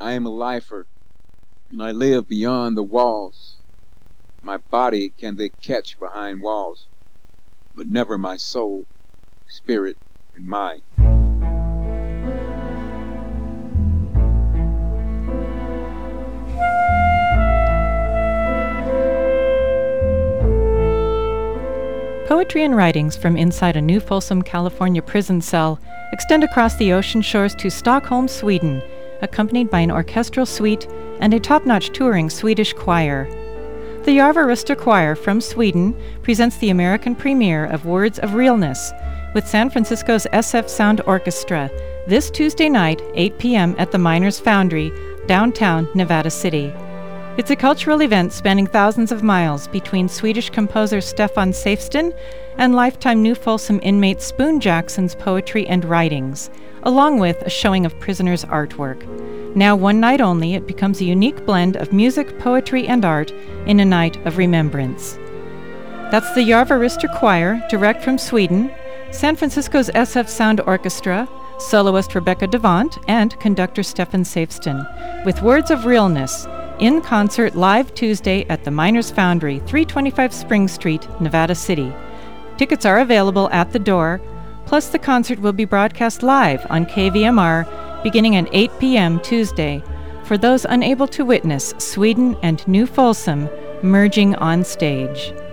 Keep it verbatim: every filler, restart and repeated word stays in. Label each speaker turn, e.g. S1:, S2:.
S1: I am a lifer, and I live beyond the walls. My body can they catch behind walls, but never my soul, spirit, and mind.
S2: Poetry and writings from inside a New Folsom, California prison cell extend across the ocean shores to Stockholm, Sweden, accompanied by an orchestral suite and a top-notch touring Swedish choir. The Yarva Röster Choir from Sweden presents the American premiere of Words of Realness with San Francisco's S F Sound Orchestra this Tuesday night, eight p.m. at the Miners Foundry, downtown Nevada City. It's a cultural event spanning thousands of miles between Swedish composer Stefan Safston and lifetime New Folsom inmate Spoon Jackson's poetry and writings, along with a showing of prisoners' artwork. Now one night only, it becomes a unique blend of music, poetry, and art in a night of remembrance. That's the Yarva Röster Choir, direct from Sweden, San Francisco's S F Sound Orchestra, soloist Rebecca Devant, and conductor Stefan Safston, with Words of Realness, in concert live Tuesday at the Miners Foundry, three twenty-five Spring Street, Nevada City. Tickets are available at the door, plus the concert will be broadcast live on K V M R beginning at eight p.m. Tuesday for those unable to witness Sweden and New Folsom merging on stage.